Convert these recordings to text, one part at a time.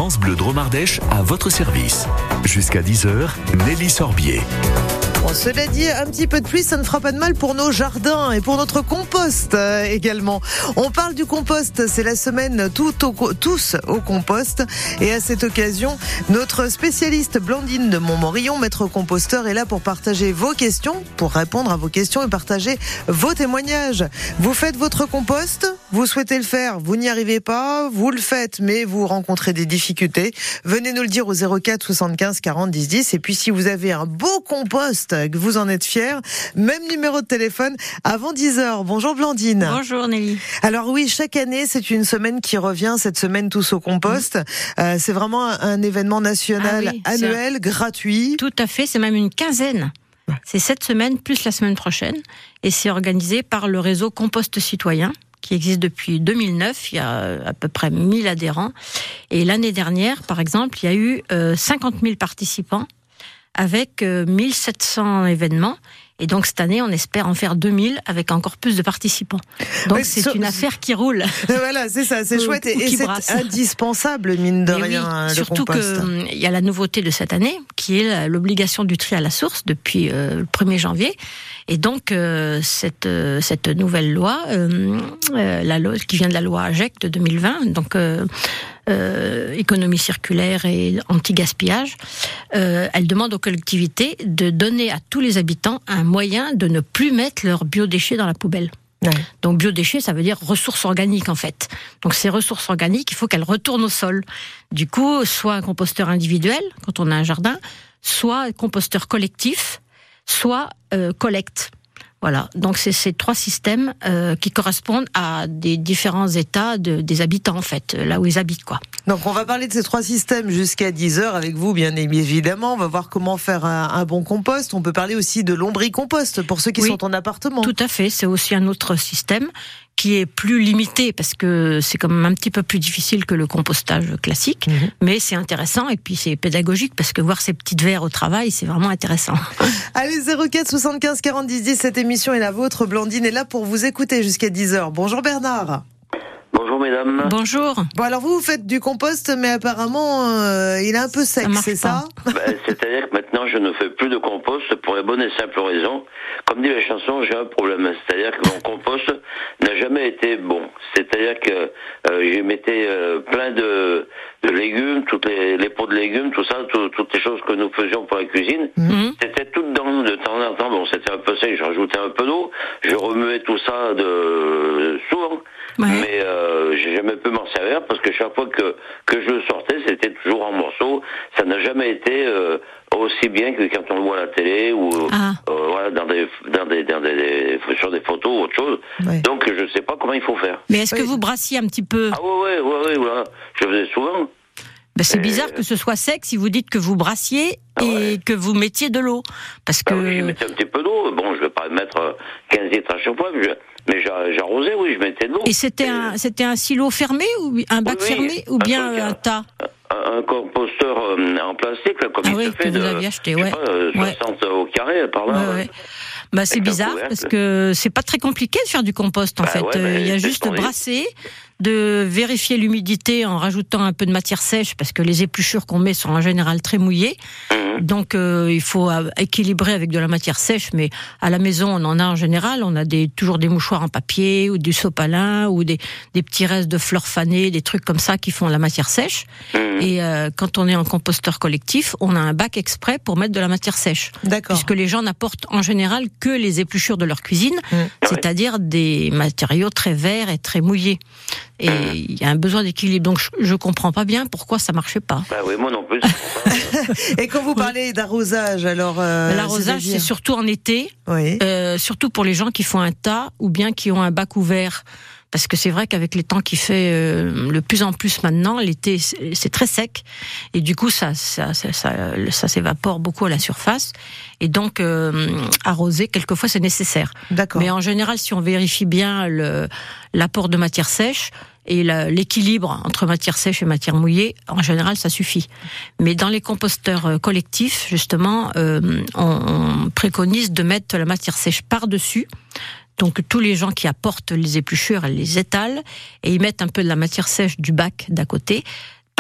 France Bleu Drôme Ardèche à votre service. Jusqu'à 10h, Nelly Sorbier. Bon, cela dit, un petit peu de pluie, ça ne fera pas de mal pour nos jardins et pour notre compost également. On parle du compost, c'est la semaine tous au compost. Et à cette occasion, notre spécialiste Blandine de Montmorillon, maître composteur, est là pour partager vos questions, pour répondre à vos questions et partager vos témoignages. Vous faites votre compost, vous souhaitez le faire, vous n'y arrivez pas, vous le faites, mais vous rencontrez des difficultés. Venez nous le dire au 04 75 40 10 10. Et puis si vous avez un beau compost, que vous en êtes fiers, même numéro de téléphone avant 10h. Bonjour Blandine. Bonjour Nelly. Alors oui, chaque année, c'est une semaine qui revient, cette semaine tous au compost. C'est vraiment un événement national annuel, gratuit. Tout à fait, c'est même une quinzaine. C'est cette semaine plus la semaine prochaine. Et c'est organisé par le réseau Compost Citoyen, qui existe depuis 2009, il y a à peu près 1000 adhérents. Et l'année dernière, par exemple, il y a eu 50 000 participants avec 1700 événements. Et donc cette année, on espère en faire 2000 avec encore plus de participants. Donc c'est une affaire qui roule. Voilà, c'est ça, c'est chouette et c'est indispensable, mine de rien, le surtout compost. Surtout qu'il y a la nouveauté de cette année, qui est l'obligation du tri à la source depuis le 1er janvier. Et donc cette nouvelle loi, la loi qui vient de la loi AGEC de 2020, donc économie circulaire et anti-gaspillage, elle demande aux collectivités de donner à tous les habitants un moyen de ne plus mettre leurs biodéchets dans la poubelle. Ouais. Donc biodéchets, ça veut dire ressources organiques en fait. Donc ces ressources organiques, il faut qu'elles retournent au sol. Du coup, soit un composteur individuel, quand on a un jardin, soit un composteur collectif, soit collecte. Voilà, donc c'est ces trois systèmes qui correspondent à des différents états des habitants en fait, là où ils habitent quoi. Donc on va parler de ces trois systèmes jusqu'à 10h avec vous bien évidemment, on va voir comment faire un bon compost, on peut parler aussi de lombricompost pour ceux qui sont en appartement. Tout à fait, c'est aussi un autre système qui est plus limité parce que c'est quand même un petit peu plus difficile que le compostage classique, mais c'est intéressant et puis c'est pédagogique parce que voir ces petites verres au travail, c'est vraiment intéressant. Allez, 04 75 40 10 10, cette émission est la vôtre. Blandine est là pour vous écouter jusqu'à 10h. Bonjour Bernard. Bonjour mesdames. Bonjour. Bon alors vous faites du compost mais apparemment il est un peu sec, c'est ça ? C'est-à-dire que maintenant je ne fais plus de compost pour la bonne et simple raison. Comme dit la chanson, j'ai un problème. C'est-à-dire que mon compost n'a jamais été bon. C'est-à-dire que j'y mettais plein de légumes, toutes les pots de légumes, tout ça, toutes les choses que nous faisions pour la cuisine. C'était tout dedans de temps en temps. Bon, c'était un peu sec, je rajoutais un peu d'eau, je remuais tout ça souvent. Mais j'ai jamais pu m'en servir parce que chaque fois que je le sortais, c'était toujours en morceaux. Ça n'a jamais été aussi bien que quand on le voit à la télé ou voilà, sur des photos ou autre chose. Ouais. Donc je sais pas comment il faut faire. Mais est-ce que vous brassiez un petit peu ? Ah oui, voilà. Je faisais souvent. Ben c'est bizarre que ce soit sec si vous dites que vous brassiez et que vous mettiez de l'eau. Parce que... oui, je mettais un petit peu d'eau. Bon, je vais pas mettre 15 litres à chaque fois, mais j'arrosais, oui, je mettais de l'eau. Et c'était un silo fermé ou un bac fermé ou bien un tas ? Un composteur en plastique, là, comme il se fait que vous aviez acheté, 60 au carré, par là. Bah, c'est bizarre parce que c'est pas très compliqué de faire du compost en fait. Il y a juste de brasser, de vérifier l'humidité en rajoutant un peu de matière sèche parce que les épluchures qu'on met sont en général très mouillées. Donc il faut équilibrer avec de la matière sèche, mais à la maison on en a en général. On a toujours des mouchoirs en papier ou du sopalin ou des petits restes de fleurs fanées, des trucs comme ça qui font la matière sèche. Et quand on est en composteur collectif, on a un bac exprès pour mettre de la matière sèche. D'accord. Puisque les gens n'apportent en général que les épluchures de leur cuisine, c'est-à-dire des matériaux très verts et très mouillés. Et il y a un besoin d'équilibre. Donc je comprends pas bien pourquoi ça marchait pas. Bah oui, moi non plus. Et quand vous parlez d'arrosage, alors l'arrosage, c'est surtout en été, surtout pour les gens qui font un tas ou bien qui ont un bac ouvert. Parce que c'est vrai qu'avec les temps qui fait de plus en plus maintenant, l'été c'est très sec et du coup ça s'évapore beaucoup à la surface et donc arroser quelquefois c'est nécessaire. D'accord. Mais en général, si on vérifie bien l'apport de matière sèche et l'équilibre entre matière sèche et matière mouillée, en général ça suffit. Mais dans les composteurs collectifs, justement, on préconise de mettre la matière sèche par-dessus. Donc tous les gens qui apportent les épluchures, elles les étalent et ils mettent un peu de la matière sèche du bac d'à côté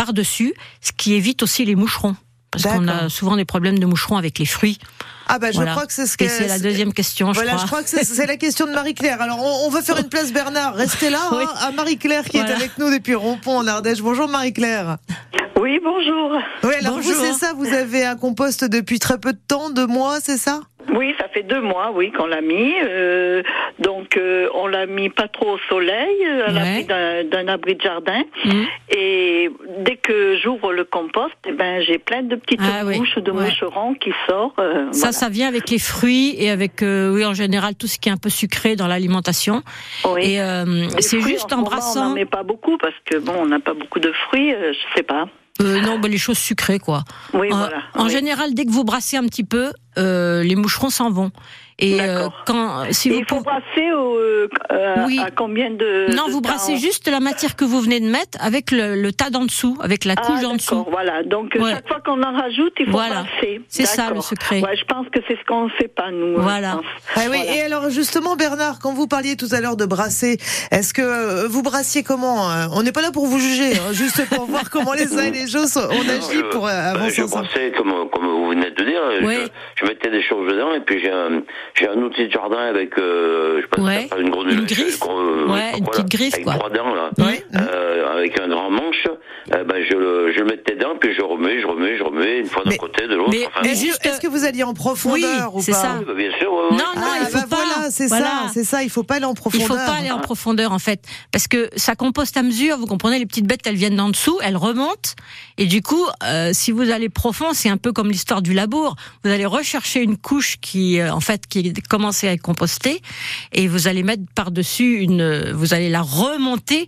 par-dessus, ce qui évite aussi les moucherons. Parce qu'on a souvent des problèmes de moucherons avec les fruits. Ah bah je crois que c'est ce que... Et c'est la deuxième question, je crois que c'est la question de Marie-Claire. Alors on va faire une place Bernard. Restez là, oui. À Marie-Claire qui est avec nous depuis Rompont en Ardèche. Bonjour Marie-Claire. Oui, bonjour. Oui, alors bonjour. Vous, c'est ça, vous avez un compost depuis très peu de temps, 2 mois, c'est ça? Oui, ça fait 2 mois, oui, qu'on l'a mis. Donc, on l'a mis pas trop au soleil, à l'abri d'un abri de jardin. Et dès que j'ouvre le compost, j'ai plein de petites mouches, de moucherons qui sortent. Ça vient avec les fruits et avec, en général, tout ce qui est un peu sucré dans l'alimentation. Oui. Et c'est juste en brassant. On n'en met pas beaucoup parce que on n'a pas beaucoup de fruits, je sais pas. Non, les choses sucrées, quoi. Oui, voilà. En général, dès que vous brassez un petit peu, les moucherons s'en vont. Et il faut brasser à combien de Non, de vous brassez juste la matière que vous venez de mettre avec le tas d'en dessous, avec la couche en dessous. Voilà, donc chaque fois qu'on en rajoute, il faut brasser. C'est ça le secret. Ouais, je pense que c'est ce qu'on ne fait pas, nous. Voilà. Et alors justement, Bernard, quand vous parliez tout à l'heure de brasser, est-ce que vous brassiez comment? On n'est pas là pour vous juger, juste pour voir comment les uns et les autres on agit pour avancer ensemble. Je brassais comme vous venez de dire. Je mettais des choses dedans et puis j'ai un outil de jardin avec je pense que une grenouille, une griffe, une petite griffe avec quoi. 3 dents là, avec un grand manche. Je le mettais dedans puis je remets une fois d'un côté de l'autre. Mais est-ce que vous alliez en profondeur ou pas? C'est ça. Bien sûr. Non, il faut pas. Voilà, c'est ça. Il faut pas aller en profondeur. Il faut pas aller en profondeur en fait, parce que ça composte à mesure. Vous comprenez, les petites bêtes, elles viennent d'en dessous, elles remontent, et du coup, si vous allez profond, c'est un peu comme l'histoire du labour. Vous allez rechercher une couche qui commencé à être compostée, et vous allez mettre par-dessus vous allez la remonter,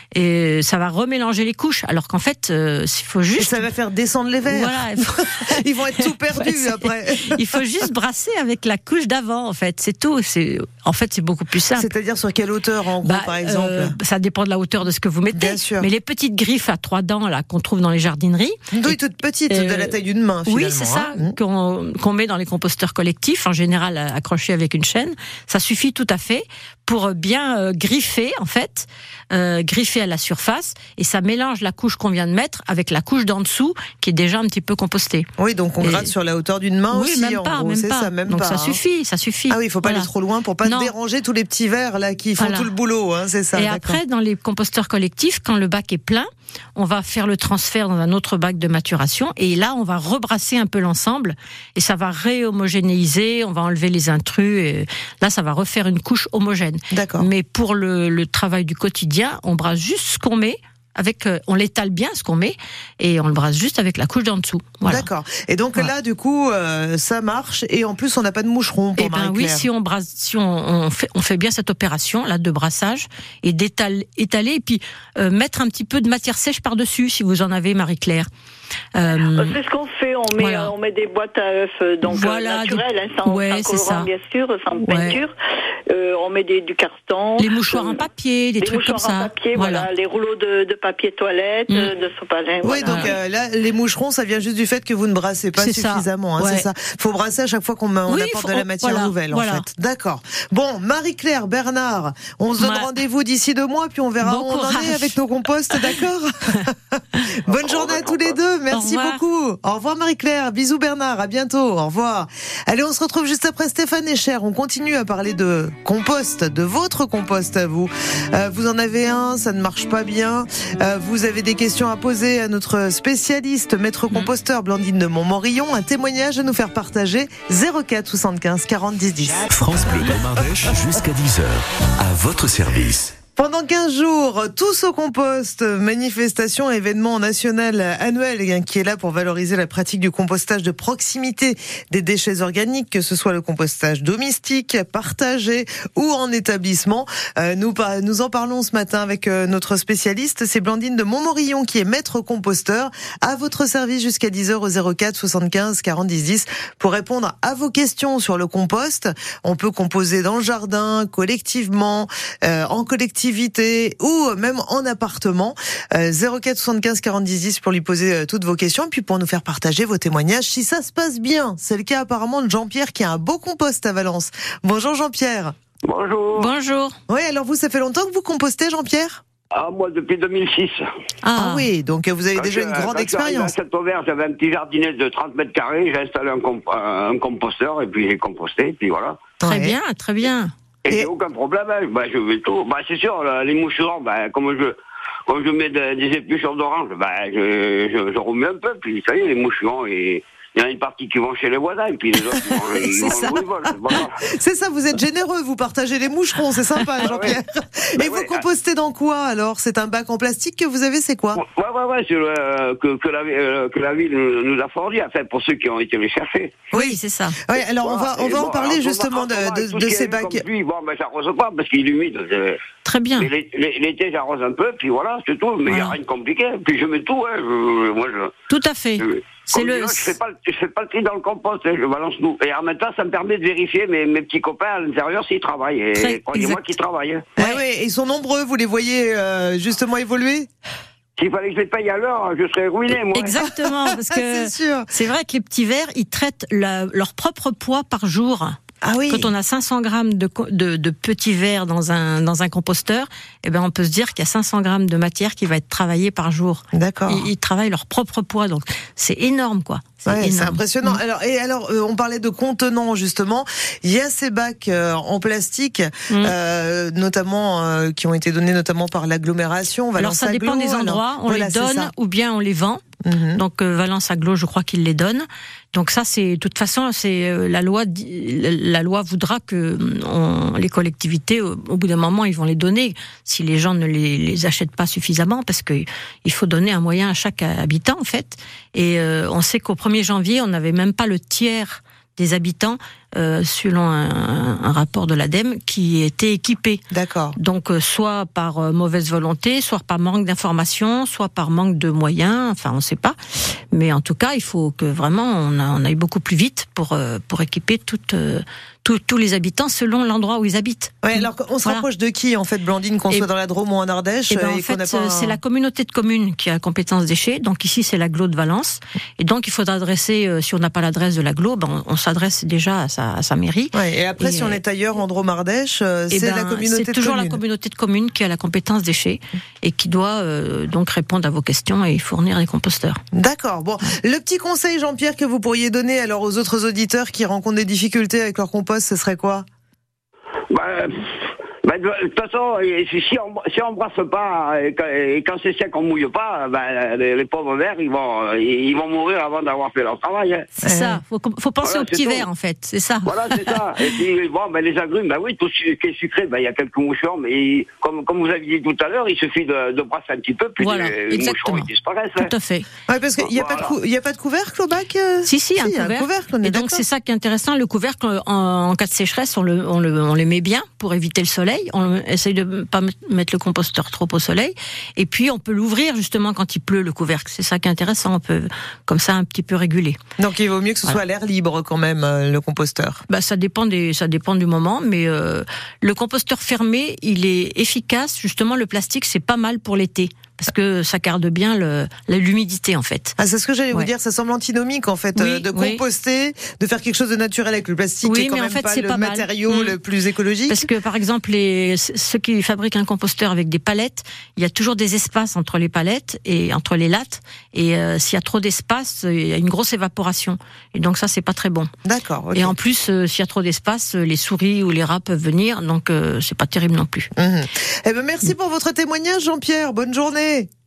et ça va remélanger les couches. Alors qu'en fait, il faut juste. Et ça va faire descendre les vers. Voilà. Ils vont être tout perdus après. Il faut juste brasser avec la couche d'avant, en fait. C'est tout. En fait, c'est beaucoup plus simple. C'est-à-dire sur quelle hauteur, en gros, par exemple? Ça dépend de la hauteur de ce que vous mettez. Bien sûr. Mais les petites griffes à 3 dents, là, qu'on trouve dans les jardineries. Oui, toutes petites, de la taille d'une main, finalement. Oui, c'est ça, qu'on met dans les composteurs collectifs, en général, accrochés avec une chaîne. Ça suffit tout à fait pour bien griffer, en fait, griffer à la surface, et ça mélange la couche qu'on vient de mettre avec la couche d'en dessous, qui est déjà un petit peu compostée. Oui, donc on gratte sur la hauteur d'une main aussi, même pas, en gros, même pas. Ça, même donc pas, ça suffit. Ah oui, il faut pas aller trop loin pour pas déranger tous les petits vers là qui font tout le boulot, c'est ça. Et après, dans les composteurs collectifs, quand le bac est plein, on va faire le transfert dans un autre bac de maturation, et là, on va rebrasser un peu l'ensemble, et ça va réhomogénéiser, on va enlever les intrus, et là, ça va refaire une couche homogène. D'accord. Mais pour le travail du quotidien, on brasse juste ce qu'on met, on l'étale bien ce qu'on met, et on le brasse juste avec la couche d'en dessous. Voilà. D'accord. Et donc là, du coup, ça marche, et en plus, on n'a pas de moucherons pour Marie-Claire. Oui, si on brasse, on fait bien cette opération là de brassage et étaler, et puis mettre un petit peu de matière sèche par-dessus, si vous en avez, Marie-Claire. C'est ce qu'on fait, on met des boîtes à œufs naturelles, sans colorant bien sûr, sans peinture. On met du carton. Les mouchoirs en papier, des trucs comme ça. En papier, voilà. Les rouleaux de papier toilette, de sopalin. Oui, donc là, les moucherons, ça vient juste du fait que vous ne brassez pas suffisamment. C'est ça. Faut brasser à chaque fois qu'on apporte de la matière nouvelle, en fait. D'accord. Bon, Marie-Claire, Bernard, on se donne rendez-vous d'ici 2 mois, puis on verra où on en est avec nos composts, d'accord? Bonne journée à tous les deux. Merci beaucoup. Au revoir Marie-Claire. Bisous Bernard. À bientôt. Au revoir. Allez, on se retrouve juste après Stéphane et Cher. On continue à parler de compost, de votre compost à vous. Vous en avez un, ça ne marche pas bien. Vous avez des questions à poser à notre spécialiste, maître composteur Blandine de Montmorillon. Un témoignage à nous faire partager. 04 75 40 10 10. France Bleu Palmarès jusqu'à 10h. À votre service. Pendant 15 jours, tous au compost, manifestation, événement national annuel qui est là pour valoriser la pratique du compostage de proximité des déchets organiques, que ce soit le compostage domestique, partagé ou en établissement. Nous en parlons ce matin avec notre spécialiste, c'est Blandine de Montmorillon qui est maître composteur. À votre service jusqu'à 10h au 04 75 40 10 10 pour répondre à vos questions sur le compost. On peut composer dans le jardin, collectivement, en collectivité, ou même en appartement. 04 75 40 10 10 pour lui poser toutes vos questions, et puis pour nous faire partager vos témoignages si ça se passe bien. C'est le cas apparemment de Jean-Pierre qui a un beau compost à Valence. Bonjour Jean-Pierre. Bonjour. Bonjour. Oui, alors vous, ça fait longtemps que vous compostez, Jean-Pierre ? Moi, depuis 2006. Ah oui, donc vous avez déjà une grande expérience. À Saint-Omer, j'avais un petit jardinet de 30 mètres carrés, j'ai installé un composteur, et puis j'ai composté, et puis voilà. Très bien, très bien. Et j'ai aucun problème, hein. Je vais tout. C'est sûr, les moucherons, comme je mets des épluchures d'orange, je remets un peu, puis ça y est, les moucherons, et il y en a une partie qui vont chez les voisins, et puis les autres, ils vont où ils veulent. Voilà. C'est ça, vous êtes généreux, vous partagez les moucherons, c'est sympa, Jean-Pierre. Et vous compostez dans quoi, alors? C'est un bac en plastique que vous avez, c'est quoi? Ouais, c'est que la ville nous a fourni, pour ceux qui ont été les chercher. Oui, c'est ça. Ouais, alors on va en parler justement de ces bacs. J'arrose pas, parce qu'il est humide. Très bien. L'été, j'arrose un peu, puis voilà, c'est tout, mais il n'y a rien de compliqué. Puis je mets tout, Tout à fait. Je fais pas le tri dans le compost, je balance tout. Et en même temps, ça me permet de vérifier mes petits copains à l'intérieur s'ils travaillent. Et croyez-moi qu'ils travaillent. Ils sont nombreux, vous les voyez justement évoluer? S'il fallait que je les paye à l'heure, je serais ruiné, moi. Exactement, parce que c'est vrai que les petits vers, ils traitent leur propre poids par jour. Ah oui. Quand on a 500 grammes de petits vers dans un composteur, on peut se dire qu'il y a 500 grammes de matière qui va être travaillée par jour. D'accord. Ils travaillent leur propre poids, donc c'est énorme, quoi. C'est impressionnant. Alors, on parlait de contenants, justement. Il y a ces bacs en plastique, notamment, qui ont été donnés notamment par l'agglomération. Alors, ça dépend des endroits. On les donne ou bien on les vend. Donc, Valence Agglo, je crois qu'ils les donnent. Donc ça, de toute façon, c'est la loi. La loi voudra que les collectivités, au bout d'un moment, ils vont les donner si les gens ne les achètent pas suffisamment, parce que il faut donner un moyen à chaque habitant, en fait. Et on sait qu'au 1er janvier, on n'avait même pas le tiers des habitants, selon un rapport de l'ADEME, qui étaient équipés. D'accord. Donc, soit par mauvaise volonté, soit par manque d'informations, soit par manque de moyens, enfin, on ne sait pas. Mais en tout cas, il faut que vraiment on aille beaucoup plus vite pour équiper tous les habitants selon l'endroit où ils habitent. Ouais, alors on se rapproche de qui, en fait, Blandine, qu'on soit dans la Drôme ou en Ardèche? En fait, c'est la communauté de communes qui a la compétence déchets. Donc ici, c'est l'agglo de Valence. Et donc, il faudra adresser, si on n'a pas l'adresse de l'agglo, on s'adresse déjà à sa mairie. Ouais, et après, si on est ailleurs, en Drôme, Ardèche, c'est la communauté de communes. C'est toujours la communauté de communes qui a la compétence déchets et qui doit donc répondre à vos questions et fournir les composteurs. D'accord. Bon, le petit conseil, Jean-Pierre, que vous pourriez donner alors aux autres auditeurs qui rencontrent des difficultés avec leur compost, ce serait quoi? De toute façon, si on brasse pas et quand c'est sec on mouille pas, les pauvres vers ils vont mourir avant d'avoir fait leur travail. Hein. C'est ça. Faut penser aux petits vers, en fait. C'est ça. Voilà, c'est ça. Et puis les agrumes, oui, tout ce qui est sucré, il y a quelques moucherons, mais comme vous aviez dit tout à l'heure, il suffit de brasser un petit peu, puis les moucherons ils disparaissent. Tout à fait. Ouais, parce qu'il y a pas de couvercle au bac. Si, il y a un couvercle. Et donc c'est ça qui est intéressant. Le couvercle, en cas de sécheresse, on le met bien pour éviter le soleil. On essaye de pas mettre le composteur trop au soleil. Et puis, on peut l'ouvrir justement quand il pleut, le couvercle. C'est ça qui est intéressant. On peut, comme ça, un petit peu réguler. Donc, il vaut mieux que ce soit à l'air libre quand même, le composteur. Ça dépend du moment. Mais le composteur fermé, il est efficace. Justement, le plastique, c'est pas mal pour l'été. Parce que ça garde bien l'humidité, en fait. Ah, c'est ce que j'allais vous dire, ça semble antinomique, en fait, de composter, de faire quelque chose de naturel avec le plastique, qui est quand même pas le matériau le plus écologique. Parce que, par exemple, ceux qui fabriquent un composteur avec des palettes, il y a toujours des espaces entre les palettes et entre les lattes, et s'il y a trop d'espace, il y a une grosse évaporation. Et donc ça, c'est pas très bon. D'accord. Okay. Et en plus, s'il y a trop d'espace, les souris ou les rats peuvent venir, donc c'est pas terrible non plus. Eh ben, merci pour votre témoignage, Jean-Pierre. Bonne journée.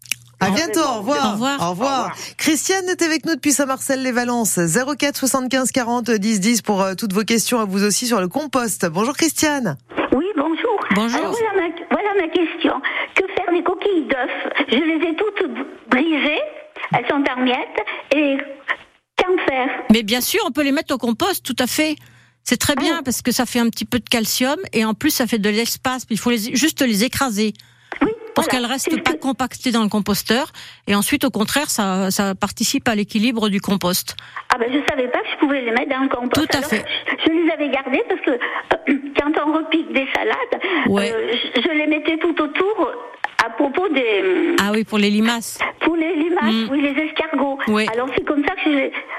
À bientôt, au revoir. Au revoir. Christiane est avec nous depuis Saint-Marcel-les-Valences. 04 75 40 10 10 pour toutes vos questions à vous aussi sur le compost. Bonjour Christiane. Oui, bonjour. Bonjour. Alors, voilà ma question. Que faire des coquilles d'œufs? Je les ai toutes brisées, elles sont en miettes, et qu'en faire? Mais bien sûr, on peut les mettre au compost, tout à fait. C'est très bien parce que ça fait un petit peu de calcium et en plus ça fait de l'espace. Il faut juste les écraser. Pour qu'elles restent pas compactées dans le composteur. Et ensuite, au contraire, ça participe à l'équilibre du compost. Ah ben, je savais pas que je pouvais les mettre dans le compost. Tout à fait. Je les avais gardées parce que quand on repique des salades, je les mettais tout autour à propos des... Ah oui, pour les limaces. Pour les limaces, oui, les escargots. Oui. Alors c'est comme ça que mais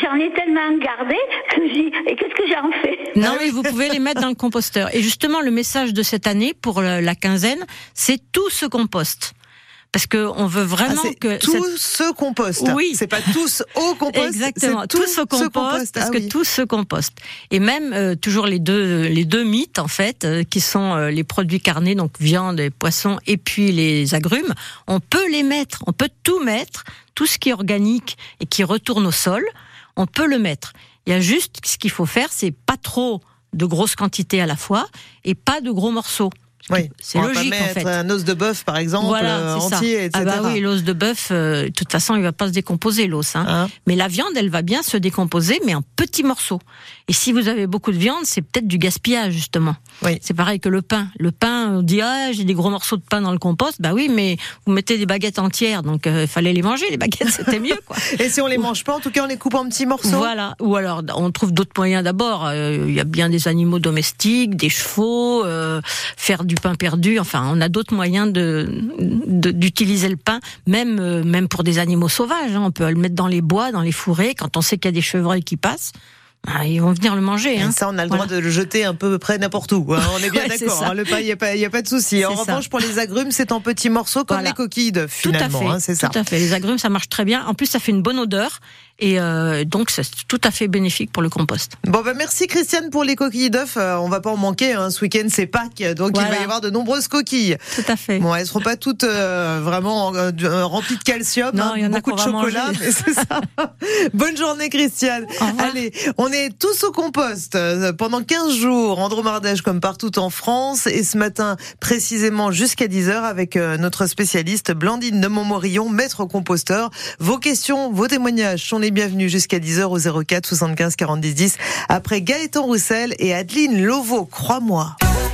j'en ai tellement gardé que je dis, et qu'est-ce que j'en fais? Non, mais vous pouvez les mettre dans le composteur. Et justement, le message de cette année pour la quinzaine, c'est tout se composte. Parce que on veut vraiment que tout se composte. Oui, c'est pas tous au compost. Exactement, tout se composte parce que tout se composte. Et même toujours les deux mythes en fait, qui sont les produits carnés, donc viande, et poisson, et puis les agrumes. On peut les mettre, on peut tout mettre, tout ce qui est organique et qui retourne au sol, on peut le mettre. Il y a juste ce qu'il faut faire, c'est pas trop de grosses quantités à la fois et pas de gros morceaux. Oui, c'est logique en fait. Un os de bœuf, par exemple, entier, etc. Ah bah oui, l'os de bœuf, de toute façon, il va pas se décomposer, l'os. Mais la viande, elle va bien se décomposer, mais en petits morceaux. Et si vous avez beaucoup de viande, c'est peut-être du gaspillage, justement. Oui. C'est pareil que le pain. Le pain, on dit, j'ai des gros morceaux de pain dans le compost. Bah oui, mais vous mettez des baguettes entières, donc il fallait les manger, les baguettes, c'était mieux, quoi. Et si on les mange pas, en tout cas, on les coupe en petits morceaux. Voilà. Ou alors, on trouve d'autres moyens d'abord. Il y a bien des animaux domestiques, des chevaux, faire du pain perdu. Enfin, on a d'autres moyens d'utiliser le pain, même pour des animaux sauvages. On peut le mettre dans les bois, dans les fourrés. Quand on sait qu'il y a des chevreuils qui passent, ils vont venir le manger. Ça, on a le droit de le jeter un peu près n'importe où. On est bien d'accord. Le pain, il n'y a pas de souci. En revanche, pour les agrumes, c'est en petits morceaux comme les coquilles d'œufs, finalement. Tout à fait. C'est ça. Tout à fait. Les agrumes, ça marche très bien. En plus, ça fait une bonne odeur. Et donc, c'est tout à fait bénéfique pour le compost. Bon, merci Christiane pour les coquilles d'œufs. On va pas en manquer. Ce week-end, c'est Pâques, donc il va y avoir de nombreuses coquilles. Tout à fait. Bon, elles seront pas toutes vraiment remplies de calcium. Non, il y en a beaucoup de chocolat, mais c'est ça. Bonne journée, Christiane. Allez, on est tous au compost pendant 15 jours en Dromardèche comme partout en France. Et ce matin, précisément jusqu'à 10h, avec notre spécialiste Blandine de Montmorillon, maître composteur. Vos questions, vos témoignages sont les bienvenus jusqu'à 10h au 04 75 40 10. Après Gaëtan Roussel et Adeline Lovo, crois-moi.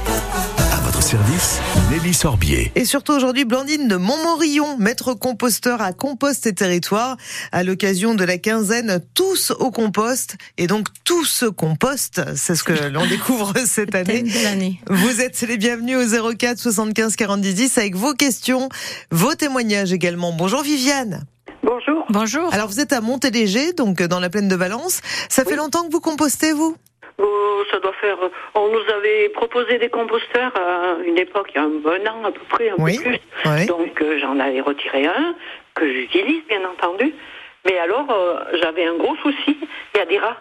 À votre service, Nelly Sorbier. Et surtout aujourd'hui, Blandine de Montmorillon, maître composteur à Compost et Territoire, à l'occasion de la quinzaine Tous au compost. Et donc, tout se composte, c'est ce que l'on découvre cette année. Vous êtes les bienvenus au 04 75 40 10 avec vos questions, vos témoignages également. Bonjour Viviane. Bonjour. Bonjour. Alors vous êtes à Montéléger, donc dans la plaine de Valence. Ça fait longtemps que vous compostez, vous ? Ça doit faire... On nous avait proposé des composteurs à une époque, il y a un an à peu près, un peu plus. Oui. Donc j'en avais retiré un, que j'utilise bien entendu. Mais alors, j'avais un gros souci, il y a des rats.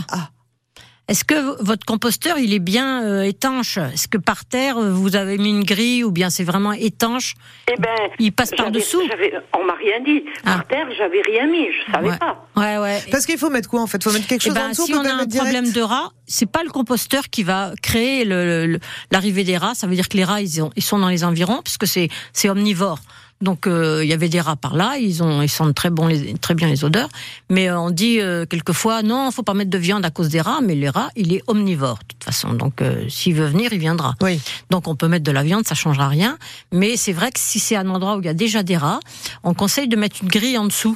Est-ce que votre composteur, il est bien étanche ? Est-ce que par terre, vous avez mis une grille ou bien c'est vraiment étanche ? Il passe par-dessous ? On m'a rien dit. Par terre, j'avais rien mis, je savais pas. Ouais. Parce qu'il faut mettre quoi en fait ? Il faut mettre quelque chose en dessous. Si on a un problème de rats, c'est pas le composteur qui va créer l'arrivée des rats. Ça veut dire que les rats, ils sont dans les environs, puisque c'est omnivore. Donc il y avait des rats par là, ils sentent très bien les odeurs, mais on dit quelquefois non, faut pas mettre de viande à cause des rats, mais les rats, il est omnivore de toute façon. Donc s'il veut venir, il viendra. Oui. Donc on peut mettre de la viande, ça changera rien, mais c'est vrai que si c'est un endroit où il y a déjà des rats, on conseille de mettre une grille en dessous.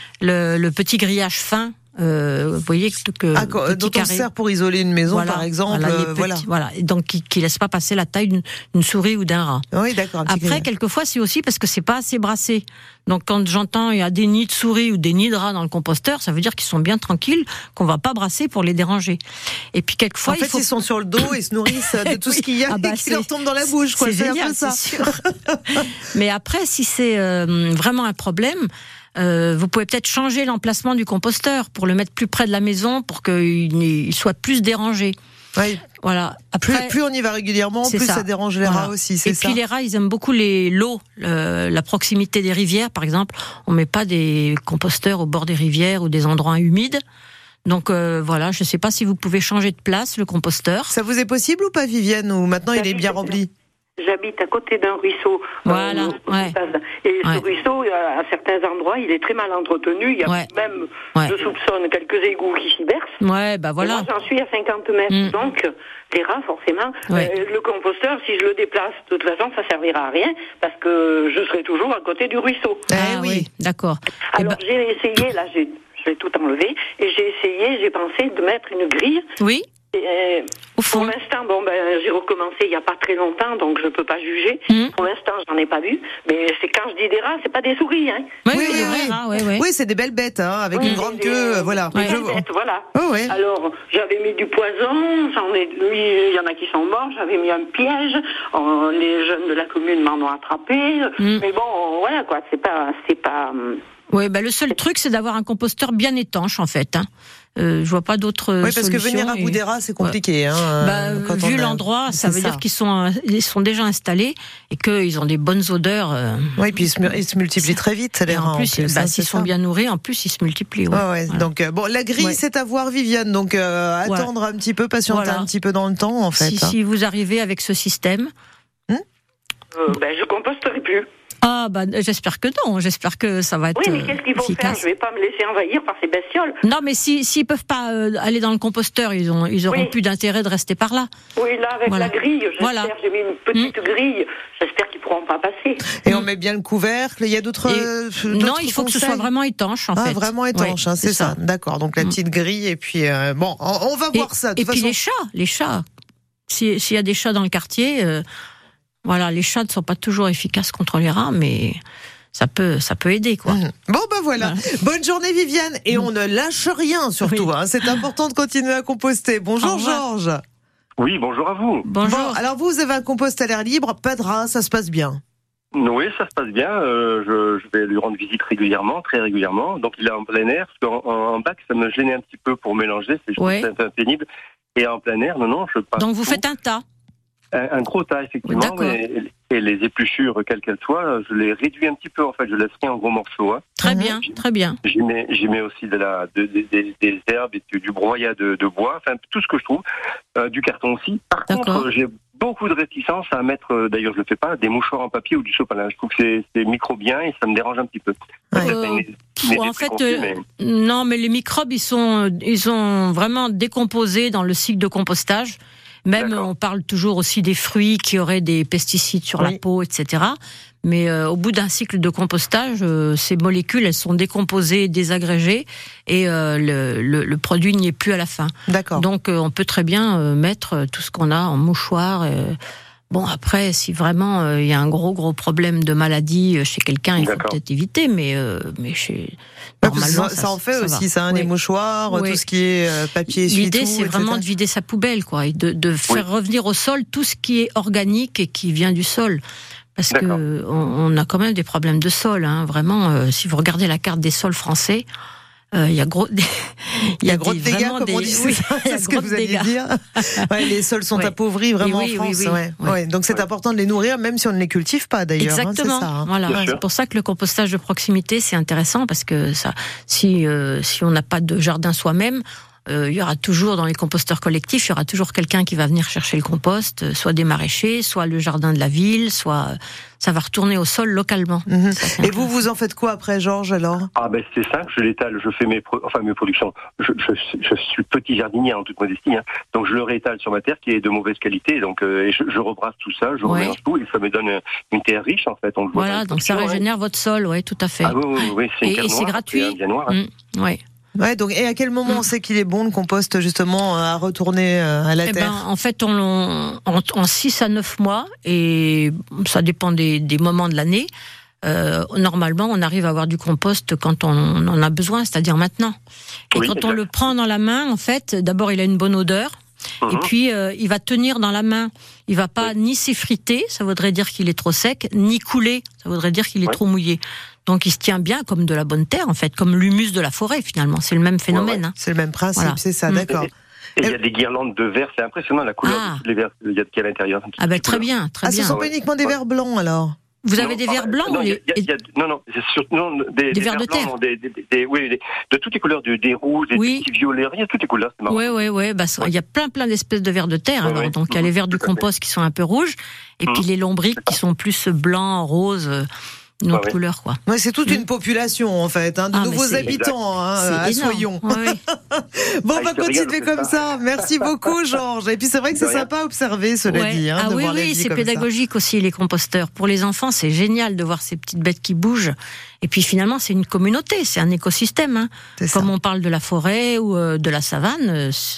Le petit grillage fin. Vous voyez que dont on sert pour isoler une maison, par exemple. Voilà. Et donc qui laisse pas passer la taille d'une souris ou d'un rat. Oui, d'accord. Après, quelquefois, c'est aussi parce que c'est pas assez brassé. Donc quand j'entends il y a des nids de souris ou des nids de rats dans le composteur, ça veut dire qu'ils sont bien tranquilles, qu'on va pas brasser pour les déranger. Et puis quelquefois, ils sont sur le dos et se nourrissent de tout ce qu'il y a et qui leur tombe dans la bouche. C'est génial, un peu ça. C'est sûr. Mais après, si c'est vraiment un problème. Vous pouvez peut-être changer l'emplacement du composteur pour le mettre plus près de la maison pour qu'il soit plus dérangé. Oui. Voilà. Après, plus on y va régulièrement, plus ça dérange les rats aussi. Et puis les rats, ils aiment beaucoup l'eau, la proximité des rivières, par exemple. On met pas des composteurs au bord des rivières ou des endroits humides. Donc voilà, je sais pas si vous pouvez changer de place le composteur. Ça vous est possible ou pas, Viviane, ou maintenant il est bien rempli? J'habite à côté d'un ruisseau. Voilà, Et ce ruisseau, à certains endroits, il est très mal entretenu. Il y a même, je soupçonne, quelques égouts qui s'y versent. Ouais, bah voilà. Et moi, j'en suis à 50 mètres. Donc, les rats, forcément, le composteur, si je le déplace, de toute façon, ça servira à rien, parce que je serai toujours à côté du ruisseau. Oui, d'accord. Alors, j'ai essayé, là, je vais tout enlever, et j'ai pensé de mettre une grille. Oui. Pour l'instant, j'ai recommencé il n'y a pas très longtemps, donc je ne peux pas juger. Pour l'instant, j'en ai pas vu. Mais quand je dis des rats, c'est pas des souris. Hein. Oui, c'est des belles bêtes, hein, avec une grande queue. Voilà. Des belles bêtes, voilà. Oh, ouais. Alors, j'avais mis du poison, il y en a qui sont morts, j'avais mis un piège, les jeunes de la commune m'en ont attrapé. Mais bon, voilà quoi, c'est pas. Oui, le seul truc, c'est d'avoir un composteur bien étanche, en fait. Hein. Je vois pas d'autres solutions. Oui, parce que venir à bout des rats, c'est compliqué. Hein, vu l'endroit, ça veut dire qu'ils sont déjà installés et qu'ils ont des bonnes odeurs. Oui, puis ils se multiplient très vite, les rats. En plus, s'ils sont bien nourris, en plus, ils se multiplient. Ouais. Donc, la grille, c'est à voir, Viviane. Donc, attendre un petit peu, patienter un petit peu dans le temps, en fait. Si vous arrivez avec ce système... je composterai plus. Ah, j'espère que non. J'espère que ça va être efficace. Oui, mais qu'est-ce qu'il faut faire ? Je vais pas me laisser envahir par ces bestioles. Non, mais s'ils peuvent pas aller dans le composteur, ils auront plus d'intérêt de rester par là. Oui, là, avec la grille, j'espère. J'ai mis une petite grille. J'espère qu'ils pourront pas passer. Et on met bien le couvercle. Il y a d'autres non, il faut que ce soit vraiment étanche, en fait. Vraiment étanche, c'est ça. D'accord. Donc, la petite grille, et puis, on va voir ça. Et puis, les chats. S'il y a des chats dans le quartier, les chats ne sont pas toujours efficaces contre les rats, mais ça peut aider, quoi. Bon, voilà. Bonne journée, Viviane. Et on ne lâche rien, surtout. Oui. C'est important de continuer à composter. Bonjour, Georges. Oui, bonjour à vous. Bonjour. Bon, alors vous avez un compost à l'air libre, pas de rats, ça se passe bien? Oui, ça se passe bien. Je vais lui rendre visite régulièrement, très régulièrement. Donc il est en plein air. Parce qu'en bac, ça me gênait un petit peu pour mélanger. C'est un peu pénible. Et en plein air, non, je passe. Donc vous faites un tas? Un gros tas, effectivement, et les épluchures, quelles qu'elles soient, je les réduis un petit peu, en fait, je laisse rien en gros morceaux. Hein. Très bien. J'y mets aussi des herbes et du broyat de bois, enfin, tout ce que je trouve, du carton aussi. Par contre, j'ai beaucoup de réticence à mettre, d'ailleurs je le fais pas, des mouchoirs en papier ou du sopalin. Je trouve que c'est microbien et ça me dérange un petit peu. Non, mais les microbes, ils sont vraiment décomposés dans le cycle de compostage. Même, on parle toujours aussi des fruits qui auraient des pesticides sur la peau, etc. Mais au bout d'un cycle de compostage, ces molécules, elles sont décomposées, désagrégées, et le produit n'y est plus à la fin. D'accord. Donc, on peut très bien mettre tout ce qu'on a en mouchoir. Bon, après, si vraiment il y a un gros problème de maladie chez quelqu'un, il faut peut-être éviter, mais normalement, ça en fait aussi, les mouchoirs, tout ce qui est papier essuie-tout. L'idée, c'est vraiment de vider sa poubelle, quoi, et de faire revenir au sol tout ce qui est organique et qui vient du sol. Parce que on a quand même des problèmes de sol, hein, vraiment. Si vous regardez la carte des sols français, il y a gros de dégâts, comme on dit. C'est ce que vous alliez dire. Les sols sont appauvris vraiment en France. Donc c'est important de les nourrir, même si on ne les cultive pas, d'ailleurs. Exactement. C'est pour ça que le compostage de proximité, c'est intéressant, parce que si on n'a pas de jardin soi-même, il y aura toujours, dans les composteurs collectifs, il y aura toujours quelqu'un qui va venir chercher le compost, soit des maraîchers, soit le jardin de la ville, soit ça va retourner au sol localement. Et vous en faites quoi après, Georges, alors? C'est simple, je l'étale, je fais mes productions. Je suis petit jardinier en toute modestie, hein, donc je le réétale sur ma terre qui est de mauvaise qualité, donc et je rebrasse tout ça, je remélange tout, et ça me donne une terre riche, en fait. On le voit donc ça régénère votre sol, tout à fait. Oui, c'est et c'est gratuit. Bien noir. Donc, et à quel moment on sait qu'il est bon, le compost, justement, à retourner à la terre? En fait, en 6 à 9 mois, et ça dépend des moments de l'année, normalement, on arrive à avoir du compost quand on en a besoin, c'est-à-dire maintenant. Et quand on le prend dans la main, en fait, d'abord, il a une bonne odeur. Et puis, il va tenir dans la main. Il va pas ni s'effriter, ça voudrait dire qu'il est trop sec, ni couler, ça voudrait dire qu'il est trop mouillé. Donc, il se tient bien comme de la bonne terre, en fait, comme l'humus de la forêt, finalement. C'est le même phénomène. Hein. C'est le même principe, c'est ça, d'accord. Et il y a des guirlandes de verre, c'est impressionnant la couleur de tous les verres qu'il y a à l'intérieur. Très bien, très bien. Ce sont pas uniquement des verres blancs, alors? Vous avez des verres blancs? C'est surtout des verres de terre. Blancs, de toutes les couleurs, des rouges, des petits violets, il y a toutes les couleurs, c'est marrant. Il y a plein d'espèces de verres de terre. Donc il y a les verres du compost qui sont un peu rouges, et puis les lombriques qui sont plus blancs, roses. Une autre couleur, quoi. C'est toute une population, en fait, de nouveaux habitants, à Soyons. Bon, on va continuer comme ça. Merci beaucoup, Georges. Et puis, c'est vrai que c'est sympa à observer, cela dit. C'est pédagogique aussi, les composteurs. Pour les enfants, c'est génial de voir ces petites bêtes qui bougent. Et puis, finalement, c'est une communauté, c'est un écosystème. Comme on parle de la forêt ou de la savane,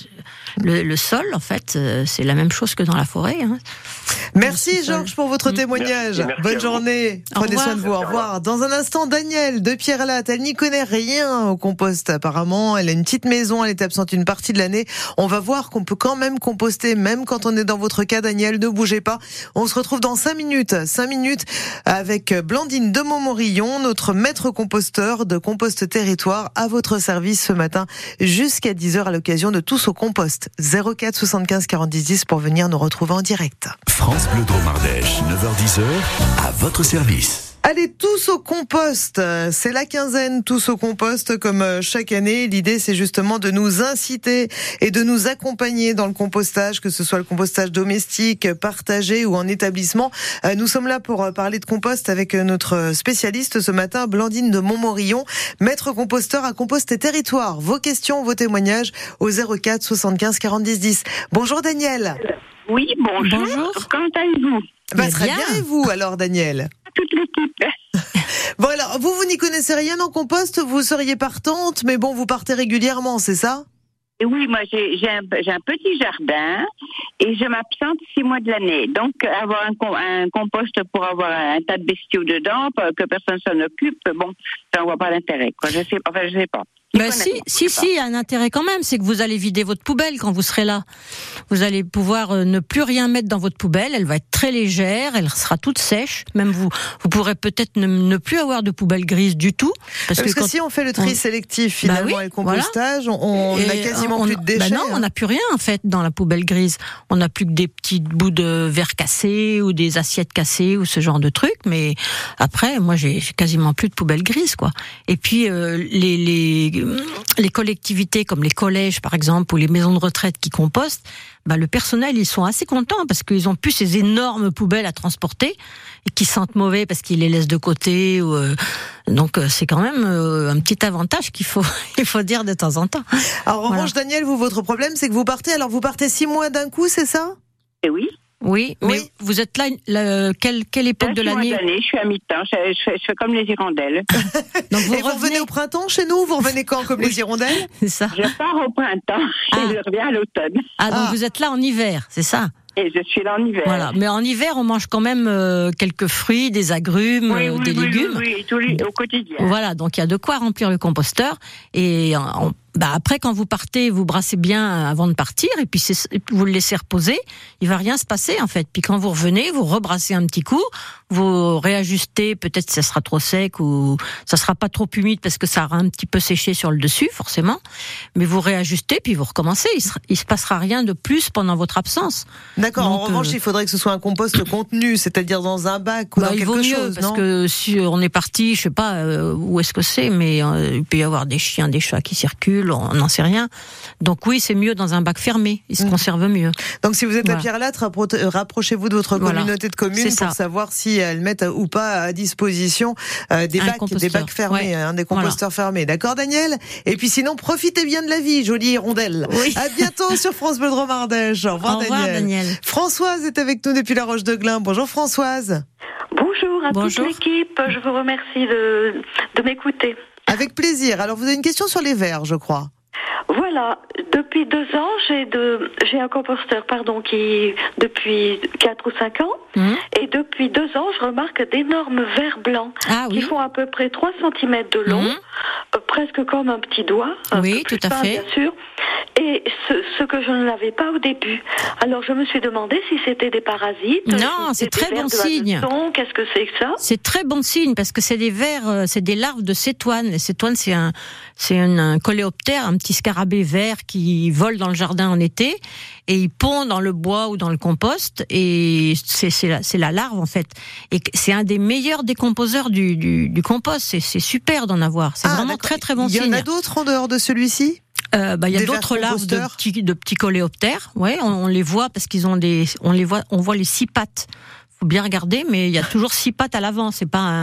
Le sol, en fait, c'est la même chose que dans la forêt. Hein. Merci Georges pour votre témoignage. Merci Bonne journée. Prenez soin de vous. Au revoir. Dans un instant, Danielle de Pierre-Latte. Elle n'y connaît rien au compost apparemment. Elle a une petite maison. Elle est absente une partie de l'année. On va voir qu'on peut quand même composter, même quand on est dans votre cas, Danielle. Ne bougez pas. On se retrouve dans 5 minutes. 5 minutes avec Blandine de Montmorillon, notre maître composteur de Compost Territoire, à votre service ce matin jusqu'à 10h à l'occasion de Tous au compost. 04 75 40 10 pour venir nous retrouver en direct. France Bleu Drôme Ardèche, 9h-10h, à votre service. Allez, tous au compost. C'est la quinzaine, tous au compost, comme chaque année. L'idée, c'est justement de nous inciter et de nous accompagner dans le compostage, que ce soit le compostage domestique, partagé ou en établissement. Nous sommes là pour parler de compost avec notre spécialiste ce matin, Blandine de Montmorillon, maître composteur à Compost Territoire. Vos questions, vos témoignages au 04 75 40 10. Bonjour Daniel. Oui, bonjour. Comment allez-vous? Très bien. Et vous alors, Daniel? Toute l'équipe. Bon alors, vous n'y connaissez rien en compost, vous seriez partante, mais bon, vous partez régulièrement, c'est ça? Et oui, moi j'ai un petit jardin et je m'absente 6 mois de l'année. Donc avoir un compost pour avoir un tas de bestiaux dedans, que personne s'en occupe, bon, ça n'en voit pas l'intérêt. Je sais pas. Ben si, il y a un intérêt quand même, c'est que vous allez vider votre poubelle quand vous serez là. Vous allez pouvoir ne plus rien mettre dans votre poubelle, elle va être très légère, elle sera toute sèche, même vous pourrez peut-être ne plus avoir de poubelle grise du tout. Parce que si on fait le tri sélectif finalement et le compostage, on n'a quasiment plus de déchets. Non, on n'a plus rien en fait dans la poubelle grise. On n'a plus que des petits bouts de verre cassés ou des assiettes cassées ou ce genre de trucs, mais après, moi j'ai quasiment plus de poubelle grise, quoi. Et puis les collectivités comme les collèges par exemple ou les maisons de retraite qui compostent, le personnel ils sont assez contents parce qu'ils ont plus ces énormes poubelles à transporter et qui sentent mauvais parce qu'ils les laissent de côté. Donc c'est quand même un petit avantage il faut dire de temps en temps. Alors en revanche, Daniel, votre problème c'est que vous partez 6 mois d'un coup, c'est ça? Eh oui. Oui, mais vous êtes là, quelle époque de l'année? Je suis à mi-temps, je fais comme les hirondelles. Donc vous revenez au printemps chez nous? Vous revenez quand comme les hirondelles? C'est ça. Je pars au printemps et je reviens à l'automne. Donc vous êtes là en hiver, c'est ça? Et je suis là en hiver. Voilà, mais en hiver, on mange quand même quelques fruits, des agrumes, des légumes. Oui, au quotidien. Voilà, donc il y a de quoi remplir le composteur. Et après, quand vous partez, vous brassez bien avant de partir, et puis vous le laissez reposer. Il va rien se passer en fait. Puis quand vous revenez, vous rebrassez un petit coup, vous réajustez. Peut-être que ça sera trop sec ou ça sera pas trop humide parce que ça aura un petit peu séché sur le dessus, forcément. Mais vous réajustez puis vous recommencez. Il se passera rien de plus pendant votre absence. D'accord. Donc, en revanche, il faudrait que ce soit un compost contenu, c'est-à-dire dans un bac ou dans quelque chose, parce que si on est parti, je sais pas où est-ce que c'est, mais il peut y avoir des chiens, des chats qui circulent, on n'en sait rien. Donc oui, c'est mieux dans un bac fermé, il se conserve mieux. Donc si vous êtes à Pierre-Latte, rapprochez-vous de votre communauté de communes pour savoir si elles mettent ou pas à disposition des bacs fermés, des composteurs fermés. D'accord, Daniel? Et puis sinon, profitez bien de la vie, jolie hirondelle. Oui. À bientôt sur France Bleu Drôme Ardèche. Au revoir, Daniel. Françoise est avec nous depuis la Roche de Glin. Bonjour Françoise. Bonjour à toute l'équipe. Je vous remercie de m'écouter. Avec plaisir. Alors vous avez une question sur les verres, je crois. Voilà, depuis 2 ans, j'ai un composteur, qui depuis 4 ou 5 ans, et depuis 2 ans, je remarque d'énormes vers blancs qui font à peu près 3 cm de long, presque comme un petit doigt. Oui, tout à fait. Bien sûr. Et ce que je n'avais pas au début. Alors je me suis demandé si c'était des parasites. Non, c'est très bon signe. Qu'est-ce que c'est que ça? C'est très bon signe parce que c'est des vers, c'est des larves de cétoine. Les cétoines, c'est un coléoptère, un petit scarabée vert qui vole dans le jardin en été et il pond dans le bois ou dans le compost et c'est la larve en fait. Et c'est un des meilleurs décomposeurs du compost. C'est super d'en avoir. C'est vraiment très très bon signe. Il y en a d'autres en dehors de celui-ci? Il y a d'autres larves de petits coléoptères. Ouais, on les voit parce qu'ils ont on voit les 6 pattes. Faut bien regarder, mais il y a toujours 6 pattes à l'avant.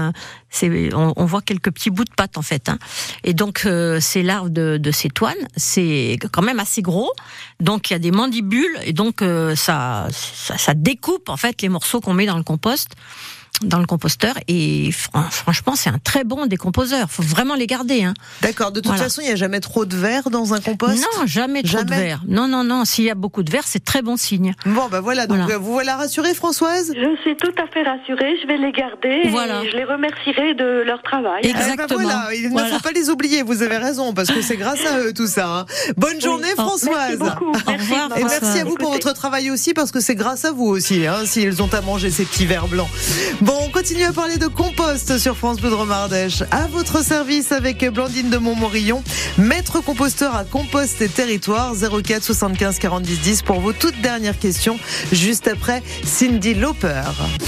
On voit quelques petits bouts de pattes en fait. Et donc ces larves de cétoine, c'est quand même assez gros. Donc il y a des mandibules et donc ça découpe en fait les morceaux qu'on met dans le compost. dans le composteur et franchement c'est un très bon décomposeur. Faut vraiment les garder. Hein. D'accord. De toute façon, il n'y a jamais trop de verre dans un compost. Non, jamais trop de verre. Non. S'il y a beaucoup de verre, c'est très bon signe. Bon, voilà. Donc vous voilà rassurée, Françoise ? Je suis tout à fait rassurée. Je vais les garder. Et je les remercierai de leur travail. Exactement. Il ne faut pas les oublier. Vous avez raison parce que c'est grâce à eux tout ça. Hein. Bonne journée, Françoise. Merci beaucoup. Au revoir. Et merci à vous pour votre travail aussi parce que c'est grâce à vous aussi. Hein, s'ils ont à manger ces petits verres blancs. Bon, on continue à parler de compost sur France Bleu Drôme-Ardèche. À votre service avec Blandine de Montmorillon, maître composteur à Compost et Territoire, 04 75 40 10 10 pour vos toutes dernières questions, juste après Cyndi Lauper.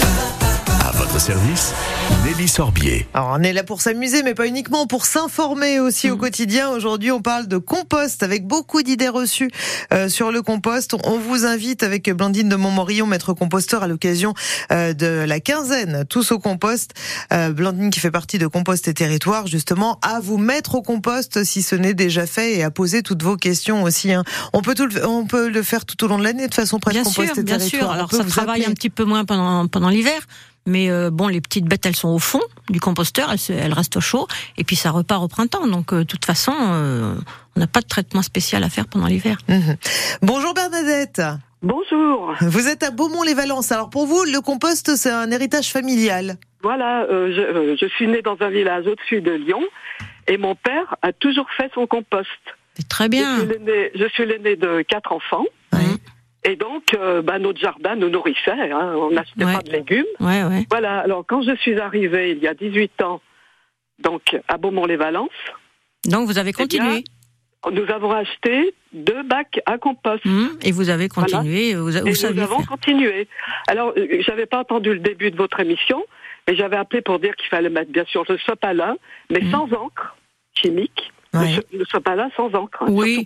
À votre service, Nelly Sorbier. Alors on est là pour s'amuser, mais pas uniquement, pour s'informer aussi au quotidien. Aujourd'hui, on parle de compost avec beaucoup d'idées reçues sur le compost. On vous invite avec Blandine de Montmorillon, maître composteur, à l'occasion de la quinzaine Tous au compost. Blandine qui fait partie de Compost et Territoire, justement, à vous mettre au compost si ce n'est déjà fait et à poser toutes vos questions aussi. Hein. On peut le faire tout au long de l'année de façon presque Compost et Territoire. Bien sûr. Alors ça travaille un petit peu moins pendant l'hiver. Mais les petites bêtes, elles sont au fond du composteur, elles restent au chaud, et puis ça repart au printemps. Donc, de toute façon, on n'a pas de traitement spécial à faire pendant l'hiver. Bonjour Bernadette. Bonjour. Vous êtes à Beaumont-les-Valences. Alors pour vous, le compost, c'est un héritage familial. Voilà, je suis née dans un village au-dessus de Lyon, et mon père a toujours fait son compost. C'est très bien. Je suis l'aînée de 4 enfants. Oui. Et donc, notre jardin nous nourrissait. Hein, on n'achetait pas de légumes. Ouais. Voilà. Alors, quand je suis arrivée il y a 18 ans, donc à Beaumont-les-Valences. Donc, vous avez continué. Nous avons acheté 2 bacs à compost. Et vous avez continué. Voilà. Nous avons continué. Alors, j'avais pas entendu le début de votre émission, mais j'avais appelé pour dire qu'il fallait mettre bien sûr le sopalin, mais sans encre chimique. Le sopalin sans encre. Oui.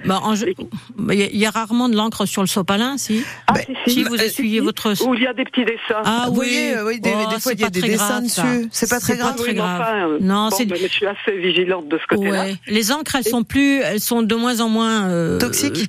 Il y a rarement de l'encre sur le sopalin, si. Si vous essuyez votre. Où il y a des petits dessins. Ah oui. Des fois il y a des dessins dessus. C'est pas très grave. Non, mais je suis assez vigilante de ce côté-là. Ouais. Les encres, elles sont de moins en moins toxiques.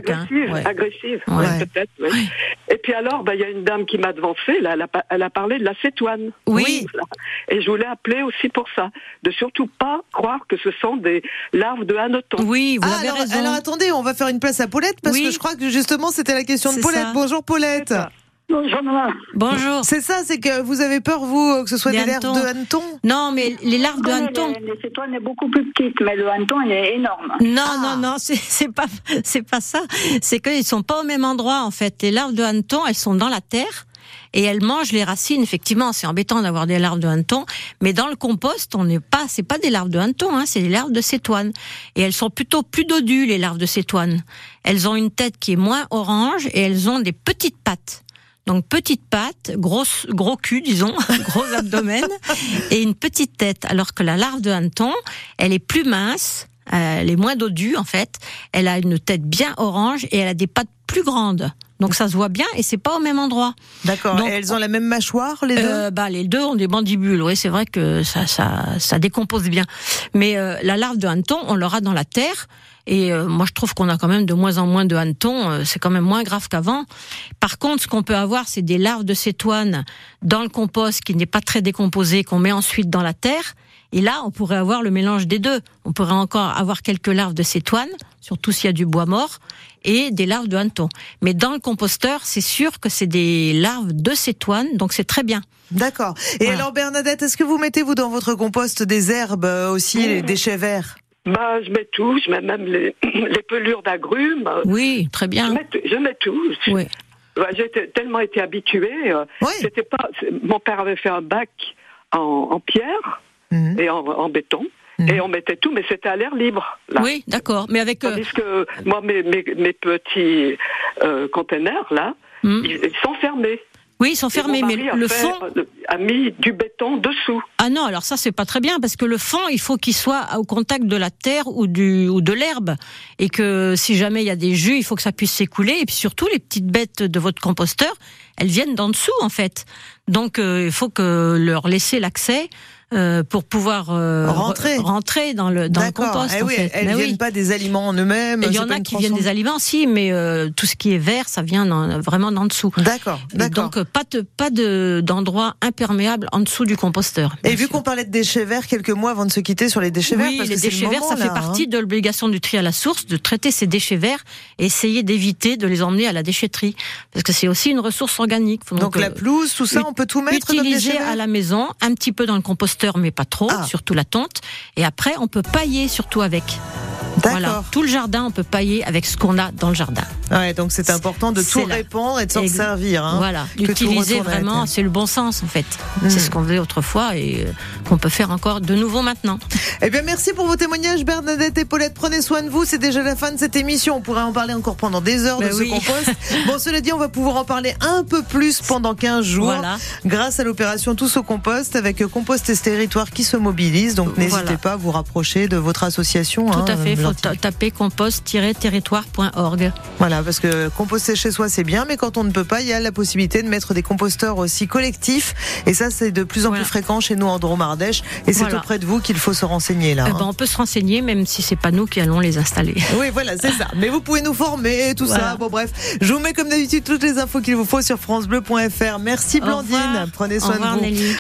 Agressives. Peut-être. Ouais. Et puis alors, il y a une dame qui m'a devancée. Là, elle a parlé de la cétoine. Oui. Et je voulais appeler aussi pour ça, de surtout pas croire que ce sont des larves de hanneton. Oui, vous avez raison. Alors attendez, on va faire une place à Paulette parce que je crois que justement c'était la question de Paulette. Bonjour Paulette. Bonjour maman. Bonjour. C'est ça, c'est que vous avez peur vous que ce soit des larves de hanneton. Non, mais les larves de hanneton. Les cétoines est beaucoup plus petite, mais le hanneton il est énorme. Non, c'est pas ça. C'est qu'ils sont pas au même endroit en fait. Les larves de hanneton, elles sont dans la terre. Et elles mangent les racines. Effectivement, c'est embêtant d'avoir des larves de hanneton, mais dans le compost, c'est pas des larves de hanneton, c'est des larves de cétoine. Et elles sont plutôt plus dodues, les larves de cétoine. Elles ont une tête qui est moins orange et elles ont des petites pattes. Donc petites pattes, gros cul, disons, gros abdomen et une petite tête. Alors que la larve de hanneton, elle est plus mince, elle est moins dodue en fait. Elle a une tête bien orange et elle a des pattes plus grandes. Donc ça se voit bien et c'est pas au même endroit. D'accord. Donc, et elles ont la même mâchoire, les deux Les deux ont des mandibules. Oui, c'est vrai que ça décompose bien. Mais la larve de hanneton, on l'aura dans la terre. Et moi, je trouve qu'on a quand même de moins en moins de hannetons. C'est quand même moins grave qu'avant. Par contre, ce qu'on peut avoir, c'est des larves de cétoine dans le compost qui n'est pas très décomposé, qu'on met ensuite dans la terre. Et là, on pourrait avoir le mélange des deux. On pourrait encore avoir quelques larves de cétoine, surtout s'il y a du bois mort, et des larves de hanneton. Mais dans le composteur, c'est sûr que c'est des larves de cétoine, donc c'est très bien. D'accord. Et alors Bernadette, est-ce que vous mettez vous dans votre compost des herbes aussi, les déchets verts? Je mets tout, je mets même les pelures d'agrumes. Oui, très bien. Je mets tout. Oui. J'ai tellement été habituée. C'était pas. Mon père avait fait un bac en pierre et en béton. Et on mettait tout, mais c'était à l'air libre. Là. Oui, d'accord. Mais avec. Tandis que moi, mes petits containers là, ils sont fermés. Oui, ils sont fermés, mais le fond a mis du béton dessous. Ah non, alors ça c'est pas très bien parce que le fond, il faut qu'il soit au contact de la terre ou de l'herbe et que si jamais il y a des jus, il faut que ça puisse s'écouler et puis surtout les petites bêtes de votre composteur, elles viennent d'en dessous en fait. Donc il faut que leur laisser l'accès pour pouvoir rentrer dans le compost. Eh oui, elles ne viennent pas des aliments en eux-mêmes. Il y en a qui viennent des aliments, si, mais tout ce qui est vert, ça vient vraiment d'en dessous. D'accord. Donc pas d'endroit imperméable en dessous du composteur. Et vu qu'on parlait de déchets verts quelques mois avant de se quitter sur les déchets verts, parce les que déchets verts, ça fait partie de l'obligation du tri à la source, de traiter ces déchets verts et essayer d'éviter de les emmener à la déchetterie, parce que c'est aussi une ressource organique. Donc la pelouse, tout ça, on peut tout mettre comme utiliser à la maison, un petit peu dans le composteur, mais pas trop, surtout la tonte. Et après, on peut pailler surtout avec. Voilà, tout le jardin, on peut pailler avec ce qu'on a dans le jardin. Ouais, donc c'est important de tout répandre et de s'en servir. Voilà, d'utiliser vraiment, c'est le bon sens en fait. C'est ce qu'on faisait autrefois et qu'on peut faire encore de nouveau maintenant. Eh bien, merci pour vos témoignages, Bernadette et Paulette. Prenez soin de vous. C'est déjà la fin de cette émission. On pourrait en parler encore pendant des heures de ce compost. Bon, cela dit, on va pouvoir en parler un peu plus pendant 15 jours. Grâce à l'opération Tous au compost avec Compost et Territoire qui se mobilise. Donc, n'hésitez pas à vous rapprocher de votre association. Tout à fait. Il faut taper compost-territoire.org. Voilà, parce que composter chez soi, c'est bien, mais quand on ne peut pas, il y a la possibilité de mettre des composteurs aussi collectifs. Et ça, c'est de plus en plus fréquent chez nous en Drôme-Ardèche. Et c'est auprès de vous qu'il faut se renseigner là. On peut se renseigner, même si c'est pas nous qui allons les installer. Oui, voilà, c'est ça. Mais vous pouvez nous former, tout ça. Bon, bref, je vous mets comme d'habitude toutes les infos qu'il vous faut sur francebleu.fr. Merci Blandine. Prenez soin de vous. Nelly.